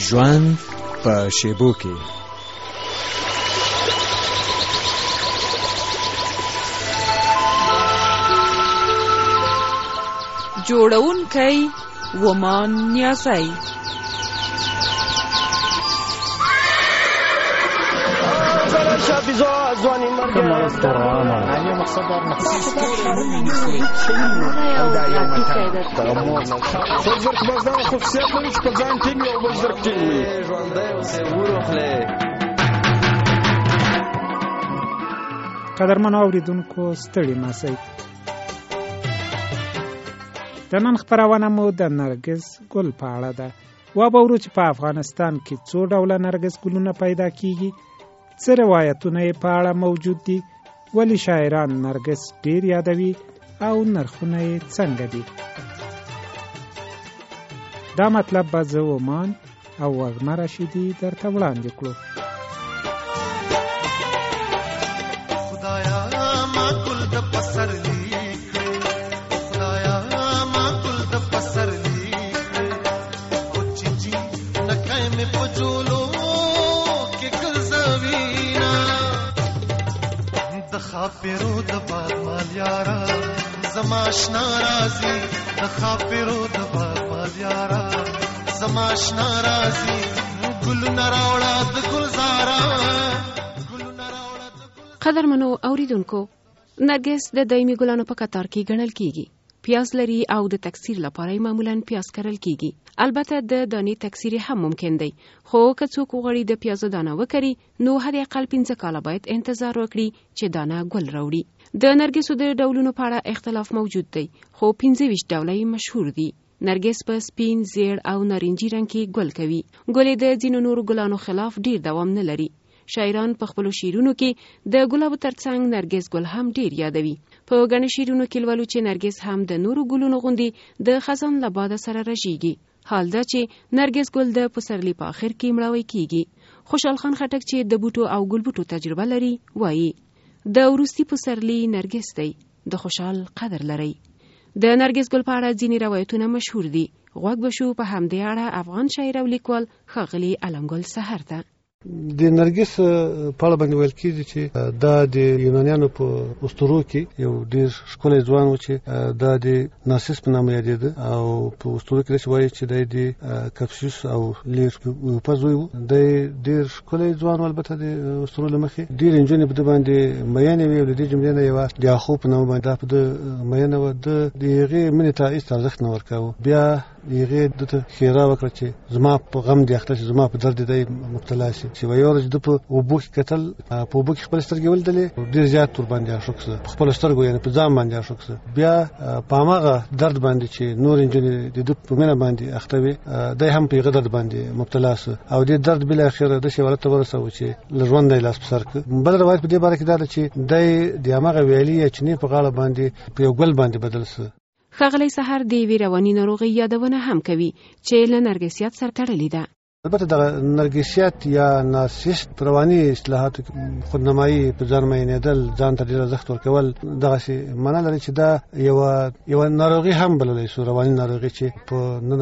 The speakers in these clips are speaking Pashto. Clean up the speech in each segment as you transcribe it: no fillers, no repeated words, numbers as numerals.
ژوند په شیبو کې. جوړونکی ومان نیازی. قدرمنو اوریدونکو ستړي ماسئ. د نن خپرونه مو د نرګس ګل په اړه ده. وابورو چې په افغانستان کې څو ډوله نرګس ګلونه پیدا کیږي، څه روایتونه یې په اړه موجود دي، ولی شاعران نرګس ډیر یادوي او نرخونه یې څنګه دي. دا مطلب به زه ومان او وږمه رشیدي درته وړاندې کړو. خاپیرو د باغ مال یارا زماشنا رازی، د خاپیرو د باغ مال یارا زماشنا رازی، ګل نراوړه د ګلزارا ګل نراوړه د ګل. قدرمنو اوریدونکو، نرګس د دایمي ګلانو په کتار کې ګڼل کیږي. پیاز لري او د تکثیر لپاره معمولا پیاز کرل کیږي. البته د دانې تکثیر هم ممکن دی، خو که څوک غواړي د پیازو دانه وکري نو حد اقل 5 کاله باید انتظار وکړي چې دانه ګل راوړي. د نرګسو د ډولونو په اړه اختلاف موجود دی، خو 25 ډوله مشهور دي. نرګس په سپین، زیړ او نارنجي رنګ کې ګل کوي. ګل د ځینو نورو ګلانو خلاف ډیر دوام نه لري. شاعران په خپلو شعرونو کې د ګلابو ترڅنګ نرګس ګل هم ډیر یادوي. په غنه شعرونو کې لولو چې نرګس هم د نورو ګلونو غوندي د خزان له باد سره رژيږي. حال دا چې نرګس ګل د پسرلي په اخر کې مړاوي کیږي. خوشحال خان خټک چې د بوټو او ګل بوټو تجربه لري وایي د وروستي پسرلي نرګس دی، د خوشحال قدر لري. د نرګس ګل په اړه ځینې روایتونه مشهور دي. غوږ بشو په همدې اړه افغان شاعر او لیکوال ښاغلي علمګل سحر ته. د نرګس په اړه باندې ویل کېږي چې دا د یونانیانو په اسطورو کې یو ډېر ښکلی ځوان و چې دا د نارسیس په نامه یادېده، او په اسطورو کې داسې وایي چې دی د کپسیوس او لیوپا زوی و. دی ډېر ښکلی ځوان و، البته د اسطورو له مخې ډېرې نجونې په ده باندې مینې وې، او د دې جملې نه یوه د اخو په نامه باندې دا په ده مینه وه. ده د هغې مینې ته هېڅ ارزښت نه ورکاوه. بیا هغې ده ته ښېرا وکړه چې زما په غم دې اخته شي، زما په درد دی مبتلا شي. چې یوه ورځ ده په اوبو کې کتل، په اوبو کې خپلې سترګې ولیدلې، ډېر زیات ور باندې عاشق شو، په خپلو سترګو یعنې په ځان باندې عاشق شو. بیا په هماغه درد باندې چې نورې نجونې د ده په مینه باندې اخته وې، دی هم په هغه درد باندې مبتلا شو، او دې درد بالاخره داسې حالت ته ورساوه چې له ژونده یې لاس په سر کړ. بل روایت په دې باره کې دا ده چې دی د هماغه ویالې یا چینې په غاړه باندې په یو ګل باندې بدل شو. ښاغلی سحر د یوې رواني ناروغۍ یادونه هم کوي چې له نرګسیات سره تړلې ده. البته د نرګسیات یا نارسیست رواني اصطلاحاتو خودنمایي، په ځان مینېدل، ځان ته ډېر ارزښت ورکول، دغسې معنا لري چې دا یوه ناروغي هم بللی شو، رواني ناروغي چې په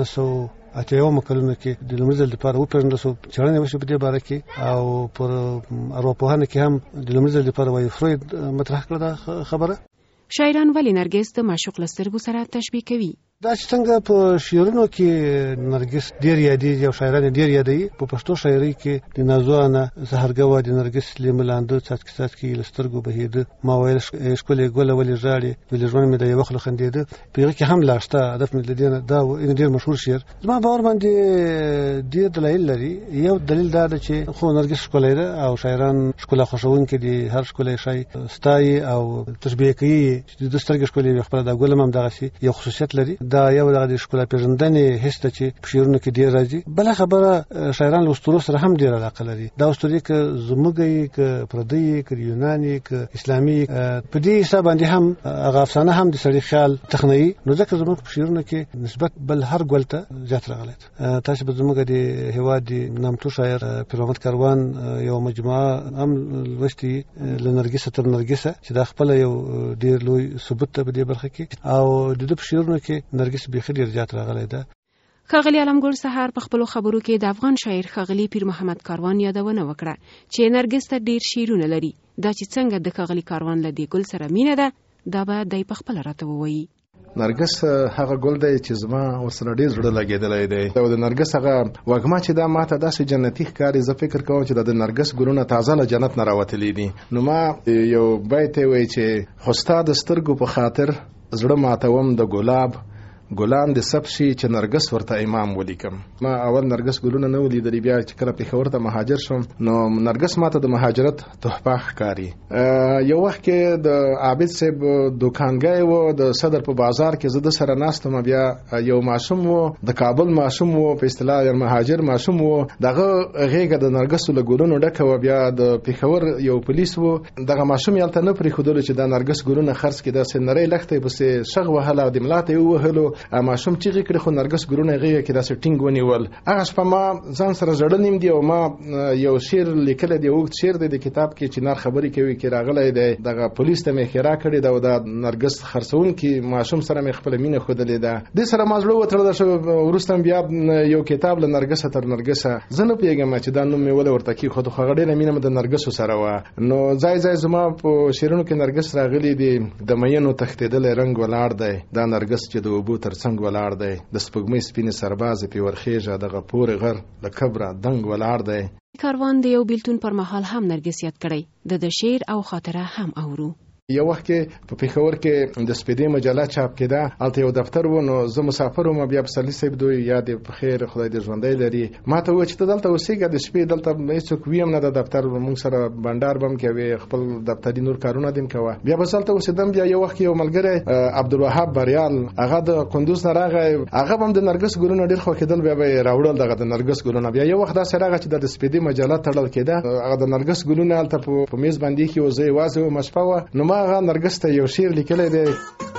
1980 کلونو کې د لومړي ځل لپاره وپېژندل شو. څېړنې وشوې په دې باره کې، او پر ارواپوهنه کې هم د لومړي ځل لپاره وایي فروید مطرح کړه دا خبره. شاعران ولې نرګس د معشوق له سترګو سره تشبیه کوي؟ دا چې څنګه په شعرونو کې نرګس ډېر یادېږي او شاعران یې ډېر یادوي، په پښتو شاعرۍ کې د نازوانه سحرګه وه، د نرګس لیمه لانده څاڅکي څاڅکي له سترګو بهېده، ما ویل ښکلې ګله ولې ژاړې، ولې ژوند مې د یوه خوله خندېده. په هغه کې هم لا شته، هدف مې له دې نه دا ډېر مشهور شعر. زما باور باندې ډېر دلایل لري. یو دلیل دا ده چې خو نرګس ښکلی ده او شاعران ښکلا خوښوونکي دي، هر ښکلی شی ستایي او تشبیه کوي چې د ده سترګې ښکلې وي. خپله دا ګل هم همدغسې یو خصوصیت لري. دا یو دغه د ښکلا پېژندنې حس ته چې په شعرونو کې ډېر راځي. بله خبره، شاعران له اسطورو سره هم ډېر علاقه لري. دا اسطورې که زموږ وي، که پردۍ وي، که یونان وي، که اسلامي، په دې حساب باندې هم هغه افسانه هم د سړي خیال تخنوي. نو ځکه زموږ په شعرونو کې نسبت بل هر ګل ته زیات راغلی. تاسو به زموږ د هېواد د نامتو شاعر پیر محمد کاروان یوه مجموعه هم لوستې له نرګسه تر نرګسه، چې دا خپله یو ډېر لوی ثبوت ده په دې برخه کې، او د ده په شعرونو کې نرګس بیخي ډېر زیات راغلی ده. ښاغلي علمګل سهار په خپلو خبرو کې د افغان شاعر ښاغلي پیر محمد کاروان یادونه وکړه چې نرګس ته ډیر شعرونه لري. دا چې څنګه د ښاغلي کاروان له دې ګل سره مینه ده دا به دی په خپله راته ووایي. نرګس هغه ګل دی چې زما ورسره ډېر زړه لګېدلی دی او د نرګس هغه وږمه چې دا ماته داسې جنتي ښکاري. زه فکر کوم چې د نرګس ګلونه تازه له جنت نه راوتلي دي. نو ما یو بیت وایي چې خو ستا د سترګو په خاطر زړه ماتوم د ګلاب ګلان د سب شي چې نرګس ورته امام ولیکم. ما اول نرګس ګلونه نه ولیدلي، بیا چې کله پېښور ته مهاجر شوم نو نرګس ماته د مهاجرت تحفه ښکاري. یو وخت کې د عابد صاحب دوکانګی و د صدر په بازار کې زه د سره ناست وم. بیا یو ماشوم و د کابل ماشوم و په اصطلاح مهاجر ماشوم و، دغه غېږه د نرګسو له ګلونو ډکه وه. بیا د پېښور یو پولیس و، دغه ماشوم یې هلته نه پرېښودلو چې دا نرګس ګلونه خرڅ کړي. داسې نرۍ لښته یې پسې شغ وهله او د ملا ته یې ووهلو. ماشوم چیغې کړې خو نرګس ګلونه یې غېږه کې داسې ټینګ ونیول. هغه شپه ما ځان سره ژړلیم دي او ما یو شعر لیکلی دی، اوږد شعر دی د کتاب کې چې نار خبرې کوي کې راغلی دی. دغه پولیس ته مې ښرا کړې ده او دا نرګس خرڅونکي ماشوم سره مې خپله مینه ښودلې ده. دې سره ما زړه وتړلی شو. وروسته بیا یو کتاب له نرګسه تر نرګسه، زه نه پوهېږم چې دا نوم مې ولې ورته کېښود خو هغه ډېره مینه مې د نرګسو سره وه. نو ځای ځای زما په شعرونو کې نرګس راغلی دی. د مینو تښتېدلی رنګ ولاړ دی، دا نرګس چې د اوبو تر څنګ ولاړ دی. د سپوږمۍ سپینې سربازې پې ورخېږه، دغه پورې غر له کبره دنګ ولاړ دی. کاروان د یو بیلتون پر مهال هم نرګس یاد کړی. د شعر او خاطره هم اورو. یو وخت کې په پېښور کې د سپیدې مجله چاپ کېده، هلته یو دفتر و. نو زه مسافر وم. بیا پسرلي صاحب دوی یا دې په خیر خدای دې ژوندی لري ما ته وویل چې ته دلته اوسېږه، د شپې دلته هېڅوک ویم نه، د دفتر موږ سره بنډار به هم کوې، خپل دفتري نور کارونه دې هم کوه. بیا بس هلته اوسېدم. بیا یو وخت یو ملګری عبدالوهاب بریال هغه د کندوز نه راغی، هغه به هم د نرګس ګلونه ډېر خوښېدل. بیا به یې راوړل دغه د نرګس ګلونه. بیا یو وخت داسې راغی چې د سپیدې مجله تړل کېده، هغه د نرګس ګلونه هلته په میز باندې ایښي وو. زه یوازې وم، شپه وه. نو ما هغه نرګس ته یو شعر لیکلی دی.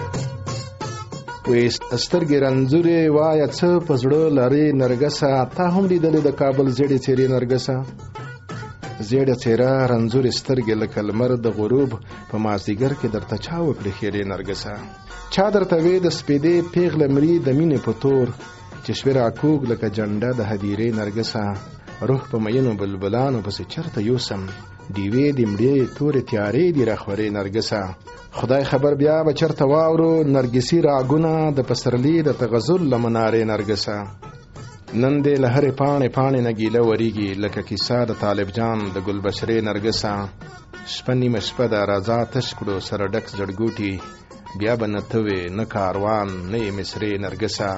وی سترګې رنځورې وایه څه په زړه لرې نرګسه، تا هم لیدلې د کابل زیړې څېرې نرګسه. زیړه څېره رنځورې سترګې لکه لمر د غروب په مازدیګر کې درته چا وکړې خیرې نرګسه. چا درته وې د سپېدې پیغله مري د مینې په تور، چې شوې راکوږ لکه جنډه د هدیرې نرګسه. روح په مینو بلبلانو پسې چرته یوسم، ډیوې د مړې تورې تیارې دي راخورې نرګسه. خدای خبر بیا به چرته واورو نرګسي راګونه د پسرلي د تغزل له منارې نرګسه. نن دې له هرې پاڼې پاڼې نه ګیله وریږي لکه کیسه د طالب جان د ګلبشرې نرګسه. شپه نیمه شپه ده راځه تش کړو سره ډک زړګوټي، بیا به نه ته وې نه کاروان نه یې مصرې نرګسه.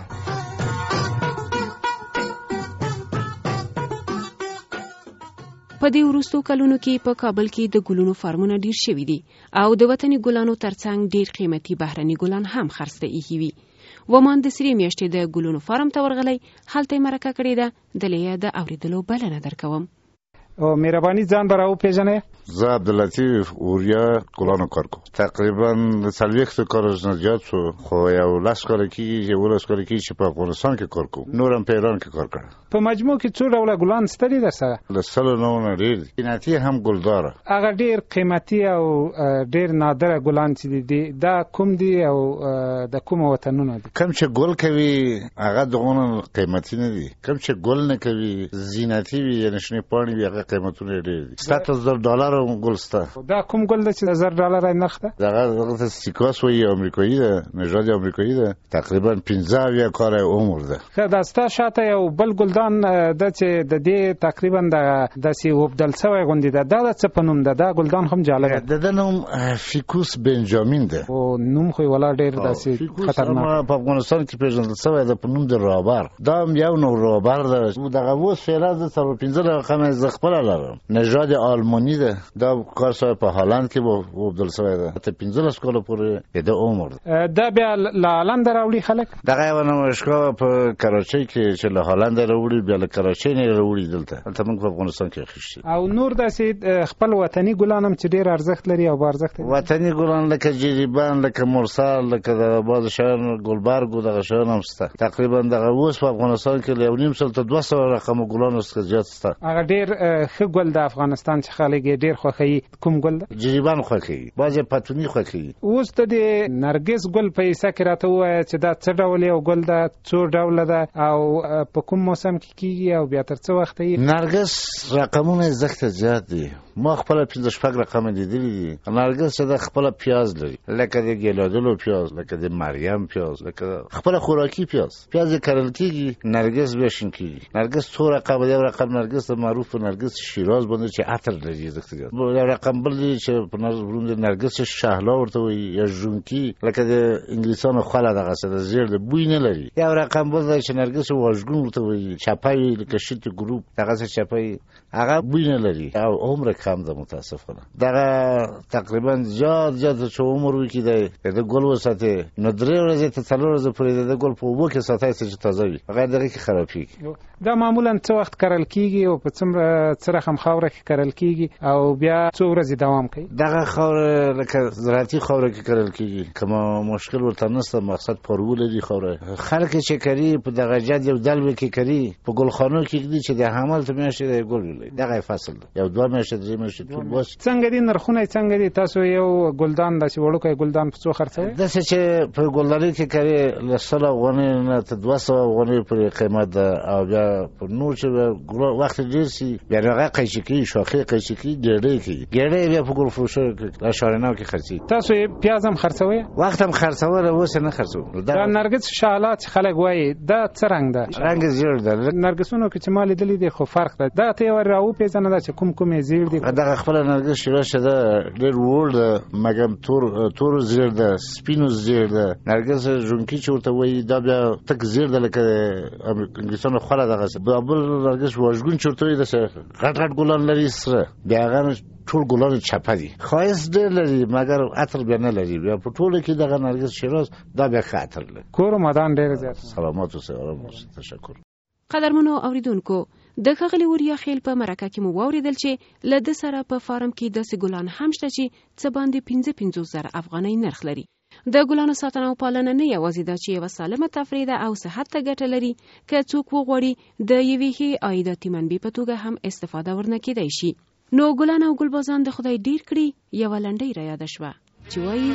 په دې وروستو کلونو کې په کابل کې د ګلونو فارمونه ډیر شوي دي او د وطني ګلانو ترڅنګ ډیر قیمتي بهرني ګلان هم خرڅ ته ایښي وي. ومان د سری میاشتې د ګلونو فارم ته ورغلی، هلته یې مرکه کړې ده. دلته د اورېدلو بلنه درکوم. او مهرباني ځان به راوپېژنئ. زه عبداللطیف اوریا ګلانو کار کوم. تقریبا د 40 کارز نه زیات شو، خو یو 10 کال کېږي 11 کال کېږي چې په افغانستان کې کار کوم. نور هم په ایران کې کار کړم. په مجموع کې څو ډوله ګلان شته دي در سره؟ له 100 نه ډېر دي. قیمتي هم ګلداره. هغه ډېر قیمتي او ډېر نادره ګلان چې دي دا کوم دي او د کومه وطنونو دي؟ کوم چې ګل کوي هغه دغونه قیمتي نه دي، کوم چې ګل نه کوي زینتي وي یا نشنې پاڼې وي هغه قیمتونه ډېر دي. $7,000 ګل شته. دا کوم ګل دی چې $1000 نرخ ده؟ دغه سیکاس وایي امریکایي ده، نژاد امریکایي ده، تقریبا 15 کال عمر ده. دا ستا شاته یو بل ګلدان ده چې د دې تقریبا داسې وبدل شوی غوندې ده، دا د څه په نوم ده؟ دا ګلدان هم جالبه ده. د نوم فیکوس بنجامین ده. او نوم خو یې ولا ډېر داسې خطرناک. په افغانستان کې پیژندل شوی ده په نوم د رابر. دا هم یو نوع رابر ده. دغه اوس فعلا د 15 رقم زه خپله لرم، نژاد آلمانی ده. دا کار شوی په هالند کې وبدل شوی ده، ته 15 کال پورې د عمر. دا بیا له هالند راوړي خلک؟ دغه یو نمایشګاه په کراچۍ کې چې له هالند راوړي، بیا له کراچۍ نه راوړي دلته موږ په افغانستان کې اخیستي. او نور داسې خپل وطني ګلان هم چې ډېر ارزښت لري او با ارزښت لري. وطني ګلان لکه جریبان، لکه مرسل، لکه د باز شهر ګلبرګ او دغه شیان هم شته. تقریبا دغه اوس په افغانستان کې له 1.5 سل ته 200 رقم ګلان څخه زیات شته. هغه ډېر ښه ګل د افغانستان چې خلک ډیر خوښوي کوم ګل ده؟ جریبان خوښوي، بعضې پتوني خوښوي. اوس د نرګس ګل په حصه کې راته ووایه چې دا څه ډول یو ګل ده، څو ډوله ده او په کوم موسم کې کیږي او بیا تر څه وخته یې؟ نرګس رقمونه یې زښته زیات دي. ما خپله 5-6 رقمه لیدلي دي. نرګس چې د خپله پیاز لري، لکه د ګیلادلو پیاز، لکه د مریم پیاز، لکه خپله خوراکي پیاز یې کرل کېږي، نرګس بیا شین کېږي. نرګس څو رقم، یو رقم نرګس د معروف نرګس شیراز باندې چې عطر لري زښته زیات. یو رقم بل دی چې په نرګس شهلا ورته وایي یا ژونکي، لکه د انګلیسانو خوله دغسې د زیړ د بوی نه لري. یو رقم بل دی چې نرګس واژګون ورته وایي، چپه وي لکه شیت ګروپ دغسې چپه وي، هغه بوی نه لري او عمر کم ده متاسفانه. دغه تقریبا زیات چې عمر وکړي دی د ګل وساتې نو 3 ورځې ته 4 ورځې پورې د ګل په اوبو کې ساتئ چې تازه وي، هغه دغه کې خرابېږي. دا معمولا څه وخت کرل کېږي او په څه رقم خاوره کې کرل کېږي او بیا څو ورځې دوام کوي؟ دغه خاوره لکه زراعتي خاوره کې کرل کېږي، کوم مشکل ورته نشته. مقصد پارو لري خاوره. خلک چې کوي په دغه جد یو دلوي کې کوي، په ګلخانو کې دي چې د حمل ته میاشتې د ګل ویلي دغه فصل یو 2 میاشتې 3 میاشتې ټول بس. څنګه دي نرخونه څنګه دي؟ تاسو یو ګلدان داسې وړوکی ګلدان په څو خرڅوئ؟ داسې چې په ګلدانۍ کې کوي له 100 افغانۍ نه تر 200 افغانۍ پورې قیمت ده او بیا په نور چې وخت ډېر سي بیا هغه قیچي کوي، شاخې قیچي کوي، ګېډۍ کوي، ګېډۍ بیا په ګلفروشو له شارناو کې خرڅي. تاسو پیاز هم خرڅوئ؟ وخت هم خرڅول، اوس نه خرڅو. دا نرګس شاله چې خلک وایي دا څه رنګ ده؟ رنګ زیړ ده. نرګسونو کې چې ما لیدلي دي خو فرق ده. دا ته یو راوپېژنه دا چې کوم یې زیړ دي؟ دغه خپله نرګس شیراز چې ده ډېر وړ ده، مګم تور زیړ ده، سپینو زیړ ده. نرګس ژونکي چې ورته وایي دا بیا تک زیړ ده لکه انګلیسانو خوله دغسې. بل نرګس واژګون چې ورته وایي داسې غټ غټ ګلان لري سره، بیا هغه ټول ګلان چپه دي، ښایست ډېر لري مګر عطر بیا نه لري. بیا په ټوله کې دغه نرګس شیراز دا بیا ښه عطر لري. کور و مدان ډېر زیات. سلامات اوسئ، آرام اوسئ. تشکر. قدرمنو اوریدونکو، د ښاغلي وریا خیل په مرکه کې مو واورېدل چې له ده سره په فارم کې داسې ګلان هم شته چې څه باندې 55,000 افغانۍ نرخ لري. د ګلانو ساتنه او پالنه نه یوازې ده چې یوه سالمه تفریح ده او صحت ته ګټه لري، که څوک وغواړي د یوې ښې عایداتي منبع په توګه هم استفاده ورنه کېدی شي. نو ګلان او ګلبازان د خدای ډیر کړي. یوه لنډۍ را یاده شوه چې وایي: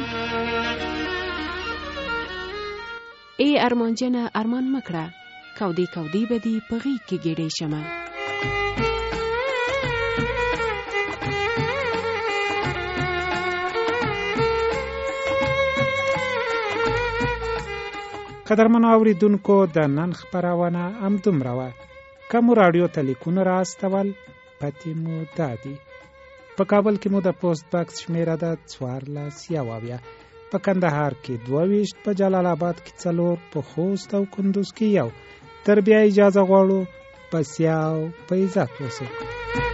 ای ارمانجنه ارمان مکړه، کودی کودی بدی په غیږ کې ګېډۍ شمه. قدرمنو اوریدونکو، د نن خپرونه همدومره وه. که مو راډیو ته لیکونه را استول، پتې مو دادي. په کابل کې مو د پوسټ باکس شمیره ده 14 په کندهار کې 22، په جلال آباد کې 4، په خوست او کندوز کې 1. تر بیا اجازه غواړو. په سیاو په عزت اوسئ.